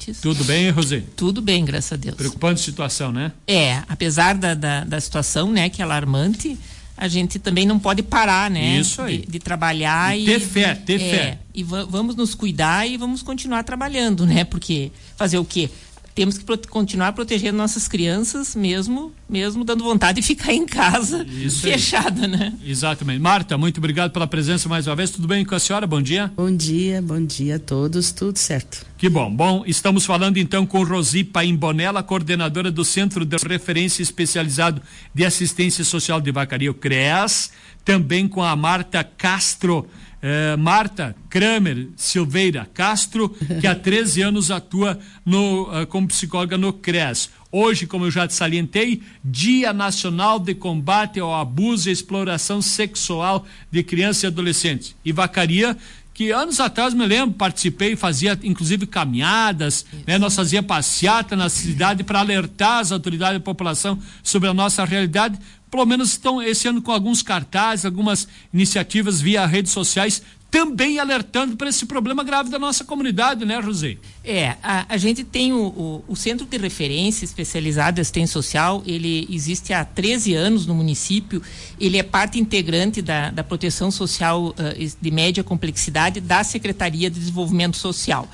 ouvintes. Tudo bem, Rosê? Tudo bem, graças a Deus. Preocupante situação, né? Apesar da situação, né, que é alarmante, a gente também não pode parar, né? Isso aí. De trabalhar ter fé. E vamos nos cuidar e vamos continuar trabalhando, né? Porque fazer o quê? Temos que continuar protegendo nossas crianças, mesmo dando vontade de ficar em casa, fechada, né? Exatamente. Marta, muito obrigado pela presença mais uma vez. Tudo bem com a senhora? Bom dia. Bom dia a todos, tudo certo. Que bom. Bom, estamos falando então com Rosi Paimbonella, coordenadora do Centro de Referência Especializado de Assistência Social de Vacaria, o CREAS, também com a Marta Castro, Marta Kramer Silveira Castro, que há 13 anos atua como psicóloga no CREAS. Hoje, como eu já te salientei, Dia Nacional de Combate ao Abuso e Exploração Sexual de Crianças e Adolescentes. E Vacaria, que anos atrás, me lembro, participei, fazia inclusive caminhadas, né? Nós fazíamos passeata na cidade para alertar as autoridades e a população sobre a nossa realidade. Pelo menos estão esse ano com alguns cartazes, algumas iniciativas via redes sociais, também alertando para esse problema grave da nossa comunidade, né, Rosê? A gente tem o Centro de Referência Especializado de Assistência Social, ele existe há 13 anos no município, ele é parte integrante da proteção social de média complexidade da Secretaria de Desenvolvimento Social.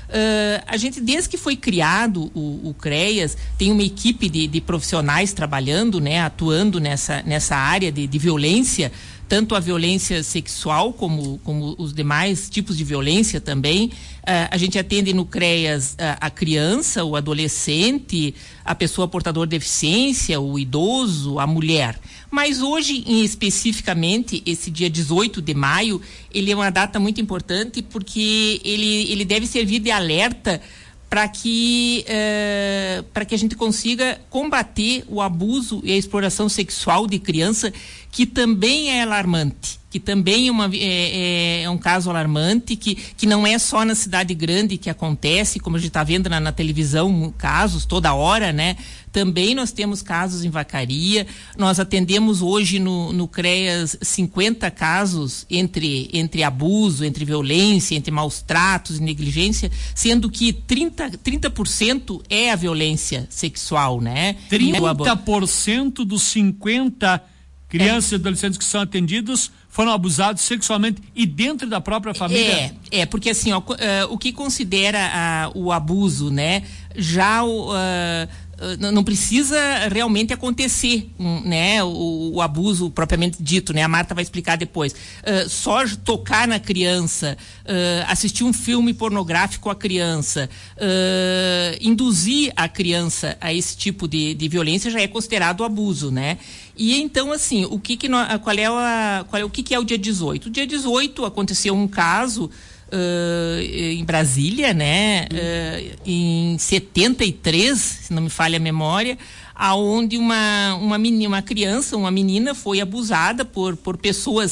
A gente, desde que foi criado o CREAS, tem uma equipe de profissionais trabalhando, né, atuando nessa área de violência, tanto a violência sexual como os demais tipos de violência também. A gente atende no CREAS a criança, o adolescente, a pessoa portadora de deficiência, o idoso, a mulher. Mas hoje, especificamente, esse dia 18 de maio, ele é uma data muito importante porque ele deve servir de alerta para que a gente consiga combater o abuso e a exploração sexual de criança, que também é alarmante, que também é um caso alarmante, que não é só na cidade grande que acontece, como a gente está vendo na televisão, casos toda hora, né? Também nós temos casos em Vacaria. Nós atendemos hoje no CREAS 50 casos entre abuso, entre violência, entre maus tratos e negligência, sendo que 30% é a violência sexual, né? 30% dos 50 crianças e adolescentes que são atendidos foram abusados sexualmente e dentro da própria família? Porque assim, o que considera o abuso, né? Já não precisa realmente acontecer, né? O abuso propriamente dito, né? A Marta vai explicar depois. Só tocar na criança, assistir um filme pornográfico à criança, induzir a criança a esse tipo de violência já é considerado abuso, né? E então, assim, o que é o dia 18? O dia 18 aconteceu um caso em Brasília, né? Em 73, se não me falha a memória, aonde uma criança, uma menina foi abusada por pessoas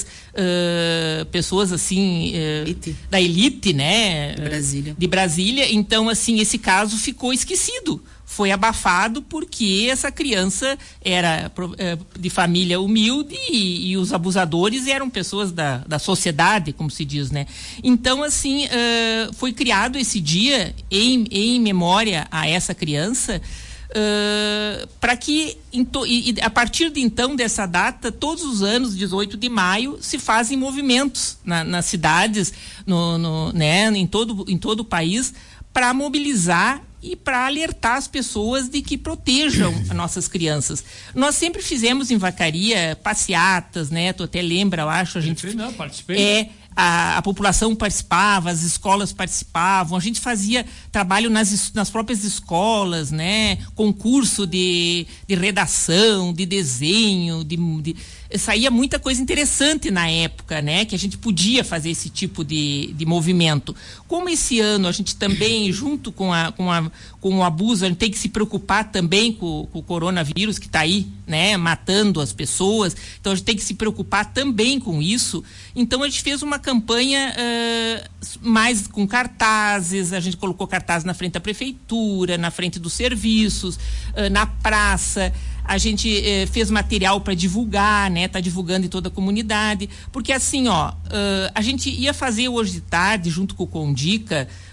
assim, da elite, né? De Brasília. Então, assim, esse caso ficou esquecido. Foi abafado porque essa criança era de família humilde e os abusadores eram pessoas da sociedade, como se diz, né? Então, assim, foi criado esse dia em memória a essa criança, para que a partir de então dessa data, todos os anos, 18 de maio, se fazem movimentos nas cidades, né, em todo o país, para mobilizar e para alertar as pessoas de que protejam as nossas crianças. Nós sempre fizemos em Vacaria passeatas, né? Tu até lembra, eu acho, participei. A população participava, as escolas participavam, a gente fazia trabalho nas próprias escolas, né? Concurso de redação, de desenho, saía muita coisa interessante na época, né? Que a gente podia fazer esse tipo de movimento. Como esse ano a gente também, junto com o abuso, a gente tem que se preocupar também com o coronavírus que está aí, né? Matando as pessoas. Então a gente tem que se preocupar também com isso. Então a gente fez uma campanha mais com cartazes, a gente colocou cartazes na frente da prefeitura, na frente dos serviços, na praça. A gente fez material para divulgar, né? Tá divulgando em toda a comunidade, porque assim, a gente ia fazer hoje de tarde, junto com o Condica,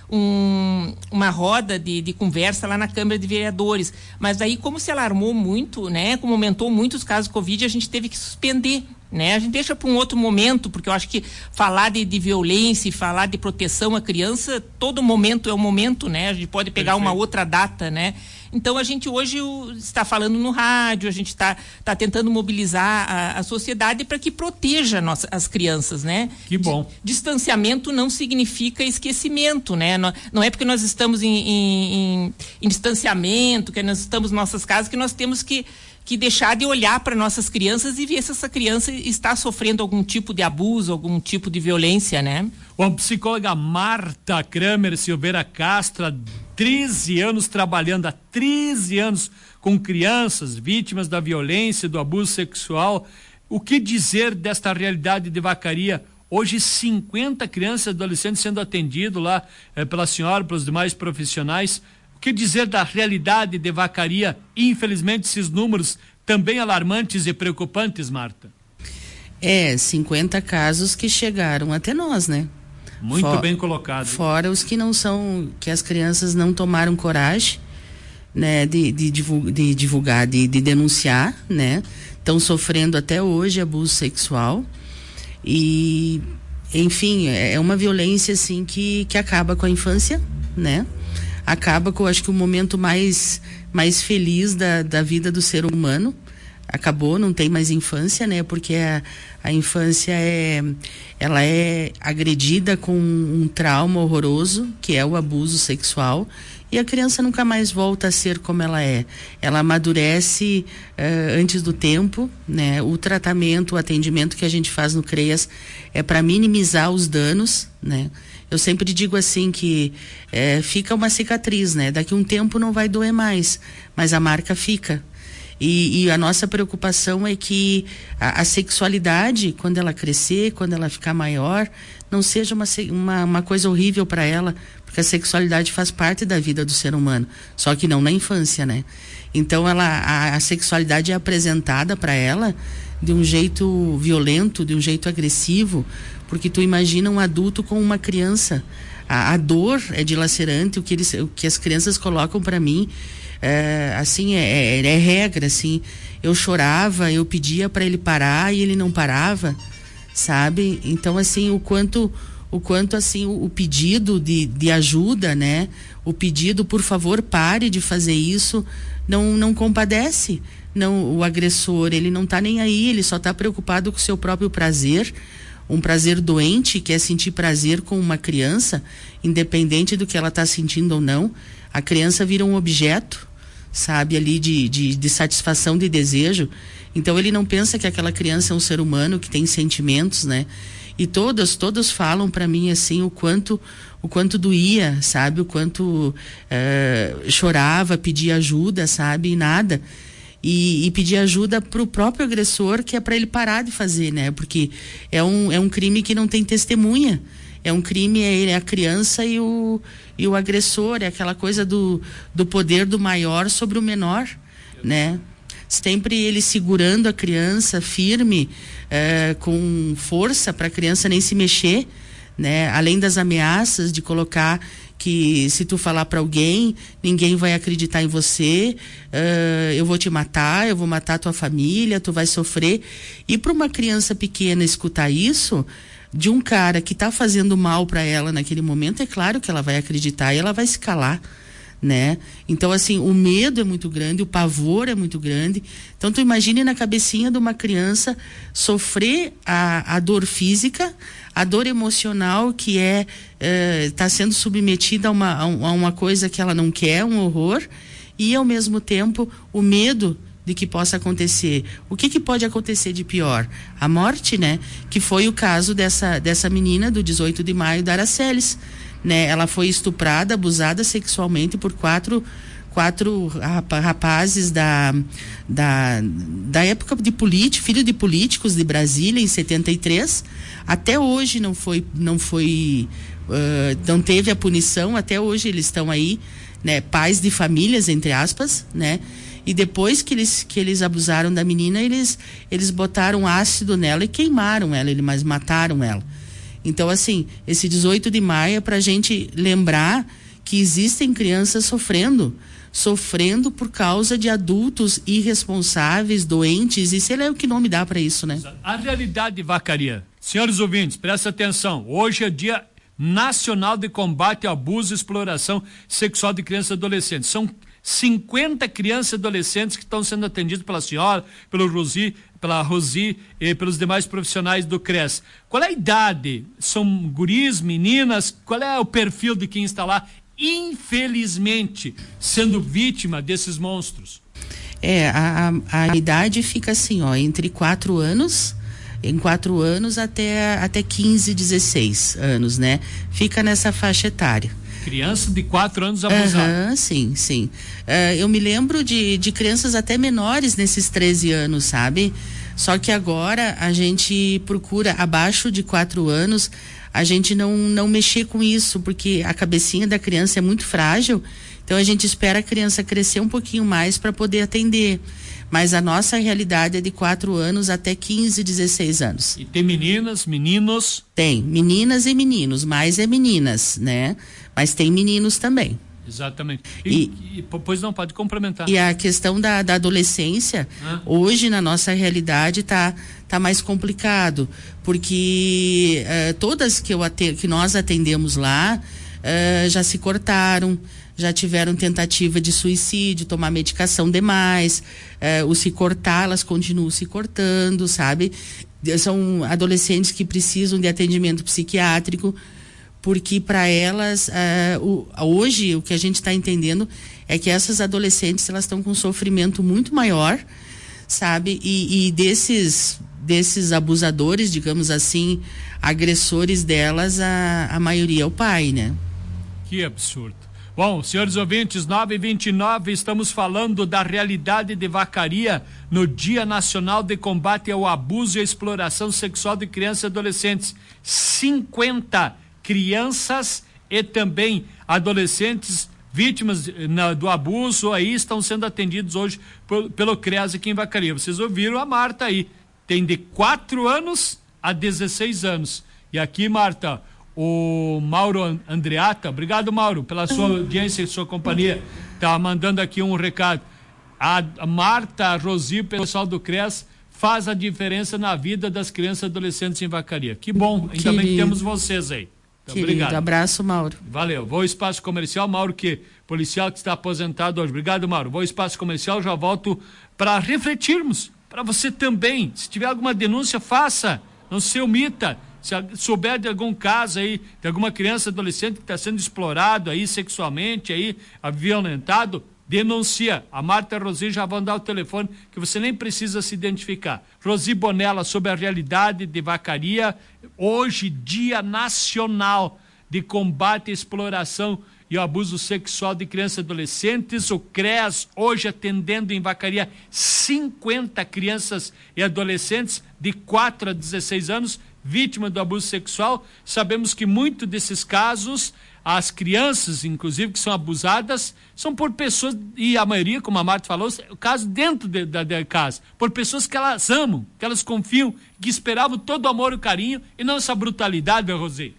uma roda de conversa lá na Câmara de Vereadores, mas daí como se alarmou muito, né, como aumentou muito os casos de Covid, a gente teve que suspender, né? A gente deixa para um outro momento, porque eu acho que falar de violência e falar de proteção à criança, todo momento é um momento, né? A gente pode pegar uma outra data, né? Então a gente hoje está falando no rádio, a gente está tentando mobilizar a sociedade para que proteja as crianças, né? Que bom. Distanciamento não significa esquecimento, né? Não é porque nós estamos em distanciamento, que nós estamos em nossas casas, que nós temos que deixar de olhar para nossas crianças e ver se essa criança está sofrendo algum tipo de abuso, algum tipo de violência, né? Bom, psicóloga Marta Kramer Silveira Castro, 13 anos trabalhando, há 13 anos com crianças vítimas da violência, do abuso sexual. O que dizer desta realidade de Vacaria? Hoje 50 crianças e adolescentes sendo atendidos lá pela senhora, pelos demais profissionais. O que dizer da realidade de Vacaria? Infelizmente, esses números também alarmantes e preocupantes, Marta. 50 casos que chegaram até nós, né? Muito bem colocado. Fora os que não são, que as crianças não tomaram coragem, né, de divulgar, de denunciar, né? Estão sofrendo até hoje abuso sexual e, enfim, é uma violência, assim, que acaba com a infância, né? Acaba com, acho que, o momento mais feliz da vida do ser humano. Acabou, não tem mais infância, né? Porque a infância ela é agredida com um trauma horroroso, que é o abuso sexual, e a criança nunca mais volta a ser como ela é. Ela amadurece antes do tempo, né? O tratamento, o atendimento que a gente faz no CREAS é para minimizar os danos, né? Eu sempre digo assim que fica uma cicatriz, né? Daqui um tempo não vai doer mais, mas a marca fica. E a nossa preocupação é que a sexualidade, quando ela crescer, quando ela ficar maior, não seja uma coisa horrível para ela, porque a sexualidade faz parte da vida do ser humano, só que não na infância, né? Então a sexualidade é apresentada para ela de um jeito violento, de um jeito agressivo, porque tu imagina um adulto com uma criança, a dor é dilacerante, o que as crianças colocam para mim, assim, é regra, assim. Eu chorava, eu pedia para ele parar e ele não parava, sabe? Então, assim, o quanto assim, o pedido de ajuda, né? O pedido, por favor, pare de fazer isso, não compadece. Não, o agressor, ele não tá nem aí, ele só tá preocupado com o seu próprio prazer, um prazer doente, que é sentir prazer com uma criança, independente do que ela tá sentindo ou não. A criança vira um objeto, sabe, ali de satisfação de desejo. Então ele não pensa que aquela criança é um ser humano que tem sentimentos, né? E todos falam para mim assim o quanto doía, sabe, o quanto chorava, pedia ajuda, sabe, e nada. E pedir ajuda pro próprio agressor, que é para ele parar de fazer, né? Porque é um crime que não tem testemunha. É um crime, é a criança e o agressor, é aquela coisa do poder do maior sobre o menor, né? Sempre ele segurando a criança firme, com força para a criança nem se mexer, né? Além das ameaças de colocar que se tu falar para alguém, ninguém vai acreditar em você, eu vou te matar, eu vou matar tua família, tu vai sofrer. E para uma criança pequena escutar isso de um cara que está fazendo mal para ela naquele momento, é claro que ela vai acreditar e ela vai se calar, né? Então, assim, o medo é muito grande, o pavor é muito grande. Então, tu imagine na cabecinha de uma criança sofrer a dor física, a dor emocional, que tá sendo submetida a uma coisa que ela não quer, um horror, e ao mesmo tempo o medo de que possa acontecer. O que pode acontecer de pior? A morte, né? Que foi o caso dessa menina do 18 de maio da Araceles, né? Ela foi estuprada, abusada sexualmente por quatro rapazes da época de político, filho de políticos de Brasília, em 73. Até hoje não teve a punição, até hoje eles estão aí, né? Pais de famílias, entre aspas, né? E depois que eles abusaram da menina, eles botaram ácido nela e queimaram ela, mas mataram ela. Então, assim, esse 18 de maio é para a gente lembrar que existem crianças sofrendo por causa de adultos irresponsáveis, doentes, e sei lá o que nome dá para isso, né? A realidade de Vacaria. Senhores ouvintes, presta atenção. Hoje é Dia Nacional de Combate ao Abuso e Exploração Sexual de Crianças e Adolescentes. São 50 crianças e adolescentes que estão sendo atendidos pela senhora, pela Rosi e pelos demais profissionais do CRES. Qual é a idade? São guris, meninas? Qual é o perfil de quem está lá, infelizmente, sendo vítima desses monstros? A idade fica assim, entre 4 anos, até 15, 16 anos, né? Fica nessa faixa etária. Criança de 4 anos abusada. Sim. Eu me lembro de crianças até menores nesses 13 anos, sabe? Só que agora a gente procura, abaixo de 4 anos, a gente não mexer com isso, porque a cabecinha da criança é muito frágil, então a gente espera a criança crescer um pouquinho mais para poder atender. Mas a nossa realidade é de 4 anos até 15, 16 anos. E tem meninas, meninos? Tem, meninas e meninos, mais é meninas, né? Mas tem meninos também. Exatamente. Pois não, pode complementar. E a questão da adolescência, hoje na nossa realidade tá mais complicado, porque todas que nós atendemos lá já se cortaram, já tiveram tentativa de suicídio, tomar medicação demais, ou se cortar, elas continuam se cortando, sabe? São adolescentes que precisam de atendimento psiquiátrico, porque para elas, hoje o que a gente está entendendo é que essas adolescentes, elas estão com um sofrimento muito maior, sabe? E desses abusadores, digamos assim, agressores delas, a maioria é o pai, né? Que absurdo. Bom, senhores ouvintes, 9h29, estamos falando da realidade de Vacaria no Dia Nacional de Combate ao Abuso e à Exploração Sexual de Crianças e Adolescentes. 50 crianças e também adolescentes vítimas do abuso aí estão sendo atendidos hoje pelo CREAS aqui em Vacaria. Vocês ouviram a Marta aí, tem de 4 anos a 16 anos. E aqui, Marta, o Mauro Andreata, obrigado, Mauro, pela sua audiência e sua companhia, tá mandando aqui um recado. A Marta, a Rosi, o pessoal do CREAS faz a diferença na vida das crianças e adolescentes em Vacaria. Que bom, ainda bem que temos vocês aí. Então, obrigado. Abraço, Mauro. Valeu. Vou ao espaço comercial, Mauro, policial que está aposentado hoje. Obrigado, Mauro. Vou ao espaço comercial, já volto para refletirmos, para você também. Se tiver alguma denúncia, faça, não se omita. Se souber de algum caso aí, de alguma criança, adolescente que está sendo explorado aí sexualmente, aí, violentado, denuncia. A Marta e a Rosi já vão dar o telefone, que você nem precisa se identificar. Rosi Bonella, sobre a realidade de Vacaria, hoje, Dia Nacional de Combate à Exploração e ao Abuso Sexual de Crianças e Adolescentes. O CREAS, hoje, atendendo em Vacaria 50 crianças e adolescentes de 4 a 16 anos, vítimas do abuso sexual. Sabemos que muitos desses casos, as crianças, inclusive, que são abusadas, são por pessoas, e a maioria, como a Marta falou, o caso dentro da casa, por pessoas que elas amam, que elas confiam, que esperavam todo o amor e o carinho, e não essa brutalidade, Rosê.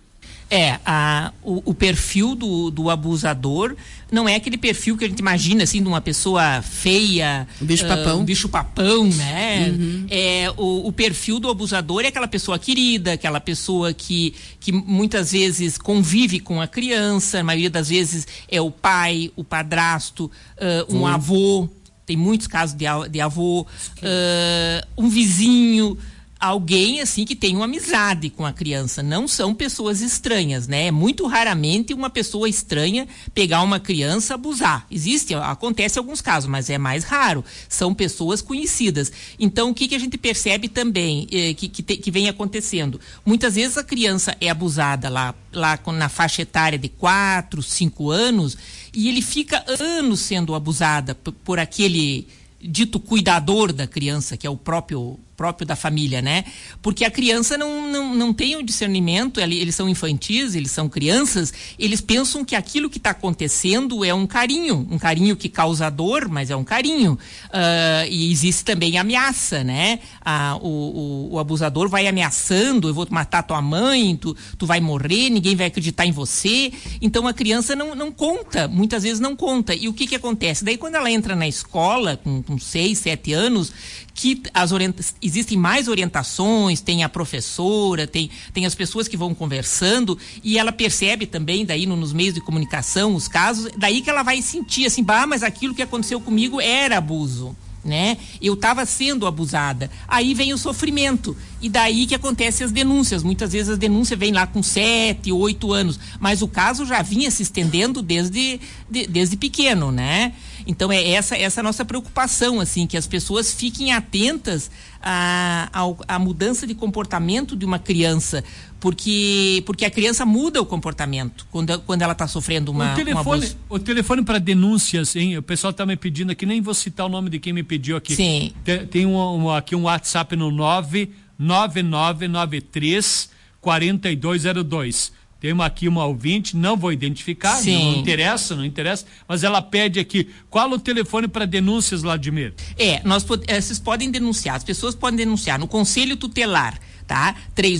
O perfil do abusador não é aquele perfil que a gente imagina, assim, de uma pessoa feia, um bicho papão, né? Uhum. O perfil do abusador é aquela pessoa querida, aquela pessoa que muitas vezes convive com a criança, a maioria das vezes é o pai, o padrasto, um avô, tem muitos casos de avô, um vizinho, alguém assim que tem uma amizade com a criança. Não são pessoas estranhas, né? Muito raramente uma pessoa estranha pegar uma criança, abusar. Acontece alguns casos, mas é mais raro. São pessoas conhecidas. Então, o que a gente percebe também que vem acontecendo? Muitas vezes a criança é abusada lá na faixa etária de 4, 5 anos, e ele fica anos sendo abusada por aquele dito cuidador da criança, que é o próprio próprio da família, né? Porque a criança não tem o discernimento, eles são infantis, eles são crianças, eles pensam que aquilo que está acontecendo é um carinho que causa dor, mas é um carinho. E existe também ameaça, né? O abusador vai ameaçando, eu vou matar tua mãe, tu vai morrer, ninguém vai acreditar em você. Então a criança não conta, muitas vezes não conta. E o que acontece? Daí quando ela entra na escola, com 6, 7 anos, que existem mais orientações, tem a professora, tem as pessoas que vão conversando, e ela percebe também, daí nos meios de comunicação, os casos, daí que ela vai sentir assim, mas aquilo que aconteceu comigo era abuso, né? Eu estava sendo abusada. Aí vem o sofrimento, e daí que acontecem as denúncias. Muitas vezes as denúncias vêm lá com 7, 8 anos, mas o caso já vinha se estendendo desde pequeno, né? Então é essa a nossa preocupação, assim, que as pessoas fiquem atentas à mudança de comportamento de uma criança, porque a criança muda o comportamento quando ela está sofrendo um abuso. O telefone para denúncias, hein? O pessoal está me pedindo aqui, nem vou citar o nome de quem me pediu aqui. Sim. Tem aqui um WhatsApp no 99993 4202. Tem aqui uma ouvinte, não vou identificar, não interessa, mas ela pede aqui, qual o telefone para denúncias, Vladimir? Vocês podem denunciar, as pessoas podem denunciar no Conselho Tutelar, tá?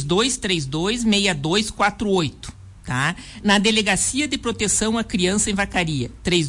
3232-6248, tá? Na Delegacia de Proteção à Criança em Vacaria,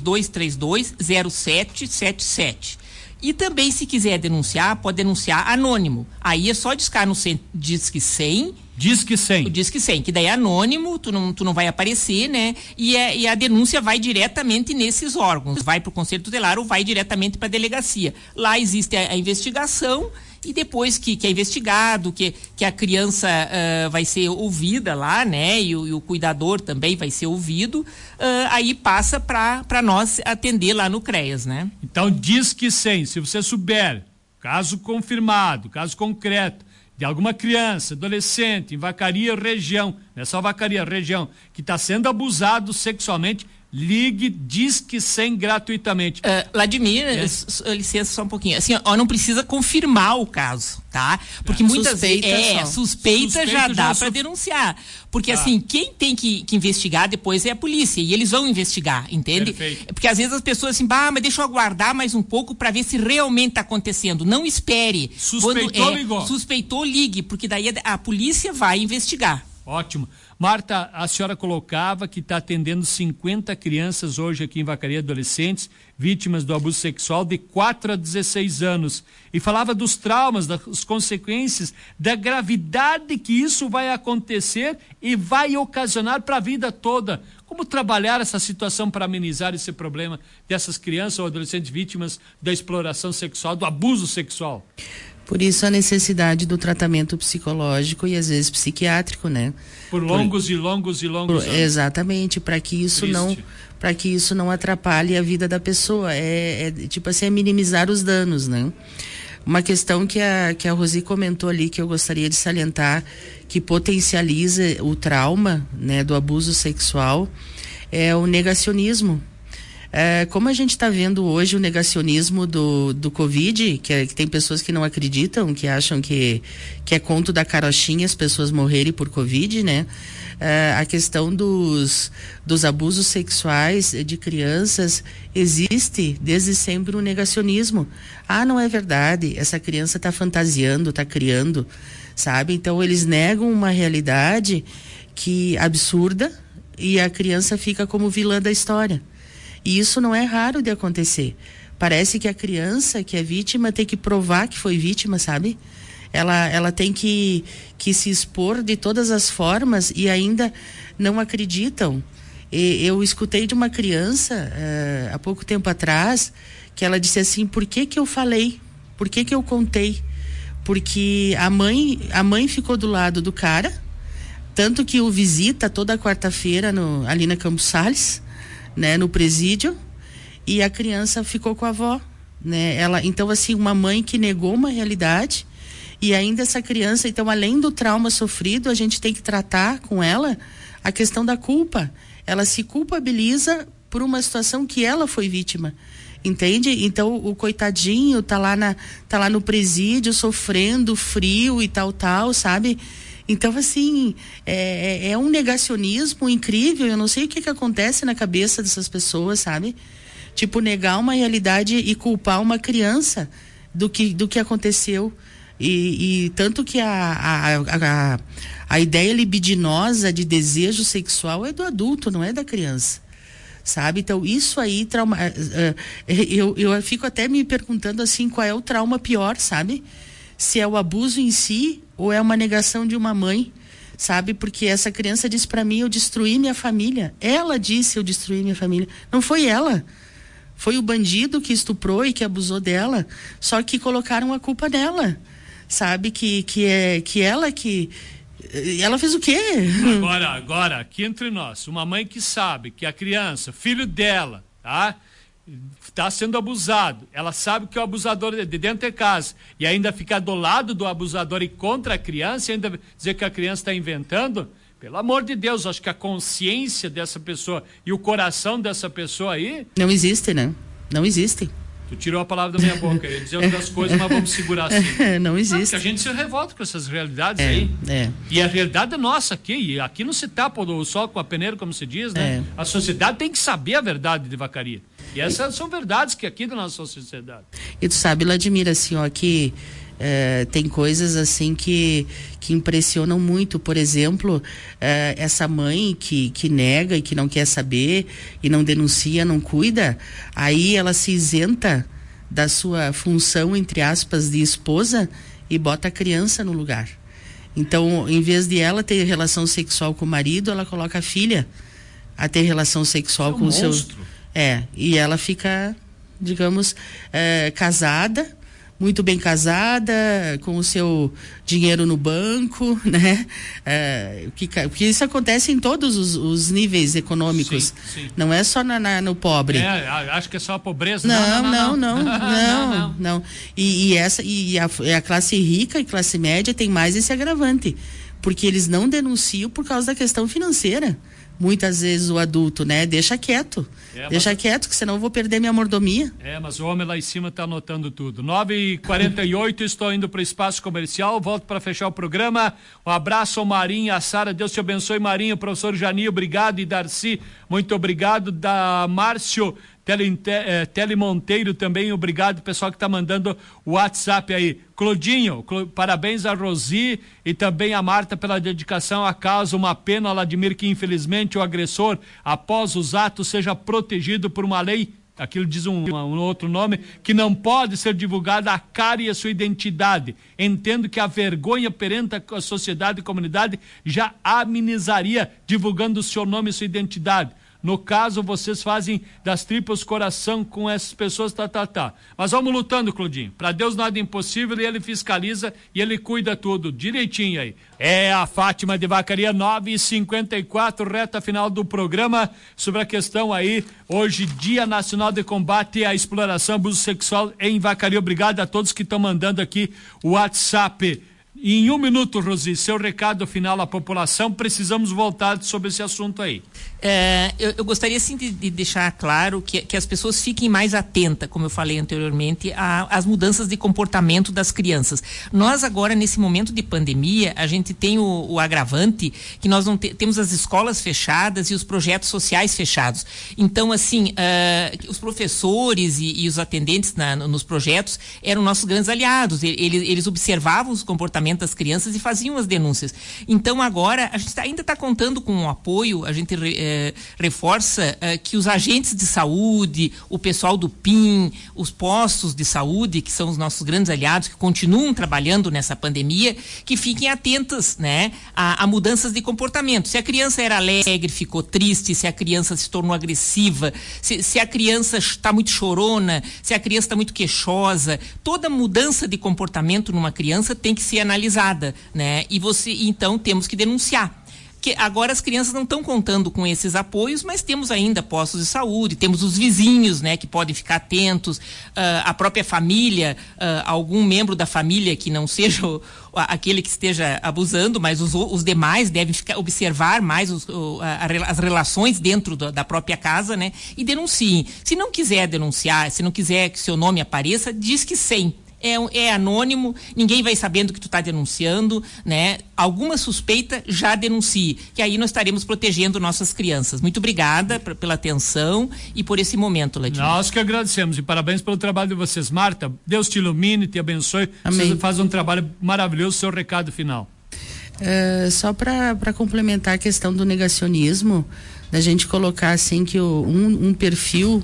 3232-0777. E também, se quiser denunciar, pode denunciar anônimo. Aí é só discar no Disque 100. Disque 100. O Disque 100, que daí é anônimo, tu não vai aparecer, né? E a denúncia vai diretamente nesses órgãos. Vai para o Conselho Tutelar ou vai diretamente para a delegacia. Lá existe a investigação, e depois que é investigado, que a criança vai ser ouvida lá, né? E o cuidador também vai ser ouvido, aí passa para nós atender lá no CREAS, né? Então, Disque 100, se você souber, caso confirmado, caso concreto, de alguma criança, adolescente, em Vacaria região, não é só Vacaria região, que está sendo abusado sexualmente, ligue, Disque 100 gratuitamente. Vladimir, licença só um pouquinho. Assim, não precisa confirmar o caso, tá? Porque muitas vezes suspeita já dá para denunciar. Porque assim, quem tem que investigar depois é a polícia, e eles vão investigar, entende? Perfeito. Porque às vezes as pessoas assim, mas deixa eu aguardar mais um pouco para ver se realmente está acontecendo. Não espere. Ligou. Suspeitou, ligue, porque daí a polícia vai investigar. Ótimo. Marta, a senhora colocava que está atendendo 50 crianças hoje aqui em Vacaria, adolescentes, vítimas do abuso sexual de 4 a 16 anos. E falava dos traumas, das consequências, da gravidade que isso vai acontecer e vai ocasionar para a vida toda. Como trabalhar essa situação para amenizar esse problema dessas crianças ou adolescentes vítimas da exploração sexual, do abuso sexual? Por isso a necessidade do tratamento psicológico e às vezes psiquiátrico, né? Por longos e longos anos. Exatamente, para que isso não atrapalhe a vida da pessoa. Tipo assim, minimizar os danos, né? Uma questão que a Rosi comentou ali, que eu gostaria de salientar, que potencializa o trauma, né, do abuso sexual, é o negacionismo. Como a gente está vendo hoje o negacionismo do Covid, que tem pessoas que não acreditam, que acham que é conto da carochinha as pessoas morrerem por Covid, né? A questão dos abusos sexuais de crianças, existe desde sempre um negacionismo. Não é verdade, essa criança está fantasiando, está criando, sabe? Então eles negam uma realidade que absurda, e a criança fica como vilã da história. E isso não é raro de acontecer. Parece que a criança que é vítima tem que provar que foi vítima, sabe? Ela tem que se expor de todas as formas e ainda não acreditam. Eu escutei de uma criança, há pouco tempo atrás, que ela disse assim, por que eu falei? Por que eu contei? Porque a mãe ficou do lado do cara, tanto que o visita toda quarta-feira ali na Campos Sales, né, no presídio, e a criança ficou com a avó, né? Então assim, uma mãe que negou uma realidade, e ainda essa criança, então além do trauma sofrido, a gente tem que tratar com ela a questão da culpa. Ela se culpabiliza por uma situação que ela foi vítima. entende? Então o coitadinho tá lá no presídio sofrendo frio e tal, sabe? Então, assim, é um negacionismo incrível. Eu não sei o que acontece na cabeça dessas pessoas, sabe? Tipo, negar uma realidade e culpar uma criança do que aconteceu. E tanto que a ideia libidinosa de desejo sexual é do adulto, não é da criança. Sabe? Então, isso aí, eu fico até me perguntando, assim, qual é o trauma pior, sabe? Se é o abuso em si ou é uma negação de uma mãe, sabe? Porque essa criança disse para mim, eu destruí minha família. Ela disse, eu destruí minha família. Não foi ela. Foi o bandido que estuprou e que abusou dela. Só que colocaram a culpa nela. Sabe? Que ela fez o quê? Agora, aqui entre nós, uma mãe que sabe que a criança, filho dela, está sendo abusado, ela sabe que o abusador é de dentro de casa e ainda ficar do lado do abusador e contra a criança e ainda dizer que a criança está inventando, pelo amor de Deus, acho que a consciência dessa pessoa e o coração dessa pessoa aí... Não existe, né? Não existe. Tu tirou a palavra da minha boca, eu ia dizer outras coisas, mas vamos segurar assim. Não existe. Porque a gente se revolta com essas realidades aí. E a realidade é nossa aqui, e aqui não se tapa o sol com a peneira, como se diz, né? A sociedade tem que saber a verdade de Vacaria. E essas são verdades que aqui da nossa sociedade. E tu sabe, Vladimir, assim, ó, que tem coisas assim que impressionam muito. Por exemplo, essa mãe que nega e que não quer saber e não denuncia, não cuida, aí ela se isenta da sua função, entre aspas, de esposa e bota a criança no lugar. Então, em vez de ela ter relação sexual com o marido, ela coloca a filha a ter relação sexual com o seu... E ela fica, digamos, casada, muito bem casada, com o seu dinheiro no banco, né? Porque isso acontece em todos os níveis econômicos. Sim. Não é só no pobre. Acho que é só a pobreza. Não. E a classe rica e classe média tem mais esse agravante, porque eles não denunciam por causa da questão financeira. Muitas vezes o adulto, né? Deixa quieto, que senão eu vou perder minha mordomia. Mas o homem lá em cima está anotando tudo. 9h48, estou indo para o espaço comercial, volto para fechar o programa. Um abraço ao Marinho, a Sara, Deus te abençoe, Marinho, professor Janil, obrigado, e Darcy, muito obrigado, da Márcio Tele Monteiro também, obrigado, pessoal que está mandando o WhatsApp aí. Claudinho, parabéns a Rosi e também a Marta pela dedicação à causa. Uma pena, Vladimir, que infelizmente o agressor, após os atos, seja protegido por uma lei, aquilo diz um outro nome, que não pode ser divulgada a cara e a sua identidade. Entendo que a vergonha perante a sociedade e comunidade já amenizaria divulgando o seu nome e sua identidade. No caso, vocês fazem das tripas coração com essas pessoas, Mas vamos lutando, Claudinho. Para Deus nada é impossível, e ele fiscaliza e ele cuida tudo direitinho aí. A Fátima de Vacaria, 9h54, reta final do programa, sobre a questão aí, hoje, Dia Nacional de Combate à Exploração e Abuso Sexual em Vacaria. Obrigado a todos que estão mandando aqui o WhatsApp. Em 1 minuto, Rosi, seu recado final à população, precisamos voltar sobre esse assunto aí. Eu gostaria sim de deixar claro que as pessoas fiquem mais atentas, como eu falei anteriormente, às mudanças de comportamento das crianças. Nós agora, nesse momento de pandemia, a gente tem o agravante que nós não temos as escolas fechadas e os projetos sociais fechados. Então, assim, os professores e os atendentes nos projetos eram nossos grandes aliados. Eles observavam os comportamentos das crianças e faziam as denúncias. Então, agora, a gente ainda está contando com o apoio, a gente reforça que os agentes de saúde, o pessoal do PIM, os postos de saúde, que são os nossos grandes aliados, que continuam trabalhando nessa pandemia, que fiquem atentas, né, a mudanças de comportamento. Se a criança era alegre, ficou triste, se a criança se tornou agressiva, se a criança está muito chorona, se a criança está muito queixosa, toda mudança de comportamento numa criança tem que ser analisada, né? Então temos que denunciar. que agora as crianças não estão contando com esses apoios, mas temos ainda postos de saúde, temos os vizinhos, né, que podem ficar atentos, a própria família, algum membro da família que não seja aquele que esteja abusando, mas os demais devem observar mais as relações dentro da própria casa, né? E denunciem. Se não quiser denunciar, se não quiser que seu nome apareça, diz que sim. É anônimo, ninguém vai sabendo que tu está denunciando, né? Alguma suspeita, já denuncie, que aí nós estaremos protegendo nossas crianças. Muito obrigada pela atenção e por esse momento, Ladinho. Nós que agradecemos e parabéns pelo trabalho de vocês. Marta, Deus te ilumine, te abençoe. Amém. Você faz um trabalho maravilhoso. Seu recado final. Só para complementar a questão do negacionismo, da gente colocar assim que o perfil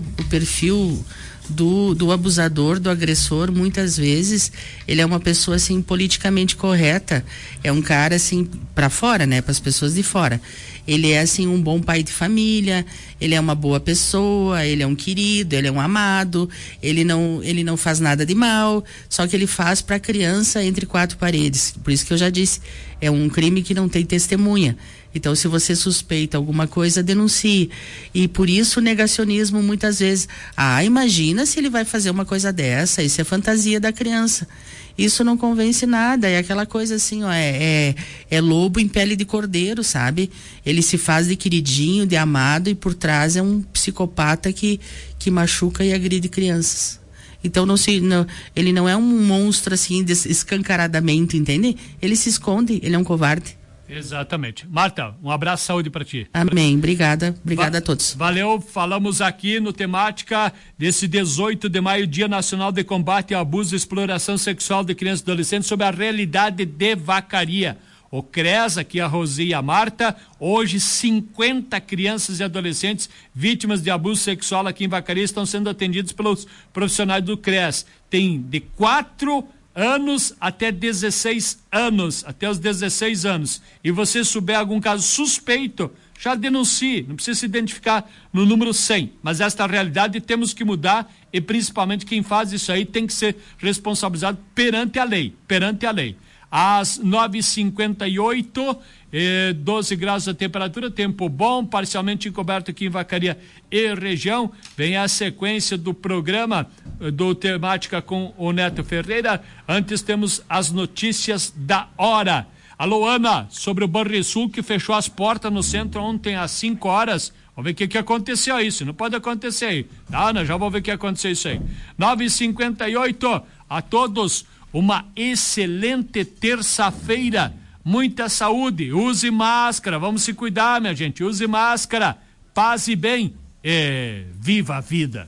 do abusador, do agressor, muitas vezes ele é uma pessoa assim politicamente correta, é um cara assim para fora, né, para as pessoas de fora. Ele é assim um bom pai de família, ele é uma boa pessoa, ele é um querido, ele é um amado, ele não faz nada de mal, só que ele faz para a criança entre quatro paredes. Por isso que eu já disse, é um crime que não tem testemunha. Então, se você suspeita alguma coisa, denuncie. E por isso o negacionismo muitas vezes, imagina se ele vai fazer uma coisa dessa, isso é fantasia da criança. Isso não convence nada, é aquela coisa assim, ó, é lobo em pele de cordeiro, sabe? Ele se faz de queridinho, de amado, e por trás é um psicopata que machuca e agride crianças. Então ele não é um monstro assim escancaradamente, entende? Ele se esconde, ele é um covarde. Exatamente. Marta, um abraço, saúde para ti. Amém. Obrigada a todos. Valeu. Falamos aqui no temática desse 18 de maio, Dia Nacional de Combate ao Abuso e Exploração Sexual de Crianças e Adolescentes, sobre a realidade de Vacaria. O CRES, aqui a Rosi e a Marta, hoje 50 crianças e adolescentes vítimas de abuso sexual aqui em Vacaria estão sendo atendidos pelos profissionais do CRES. Tem de 4 anos até 16 anos, até os 16 anos. E você souber algum caso suspeito, já denuncie, não precisa se identificar no número 100, mas esta realidade temos que mudar e principalmente quem faz isso aí tem que ser responsabilizado perante a lei, Às 9h58, 12 graus a temperatura, tempo bom, parcialmente encoberto aqui em Vacaria e região. Vem a sequência do programa do Temática com o Neto Ferreira. Antes temos as notícias da hora. Alô, Ana, sobre o Banrisul que fechou as portas no centro ontem às 5 horas. Vamos ver o que aconteceu aí, isso não pode acontecer aí. Tá, Ana, já vou ver o que aconteceu isso aí. 9h58, a todos uma excelente terça-feira, muita saúde, use máscara, vamos se cuidar, minha gente, use máscara, paz e bem, viva a vida.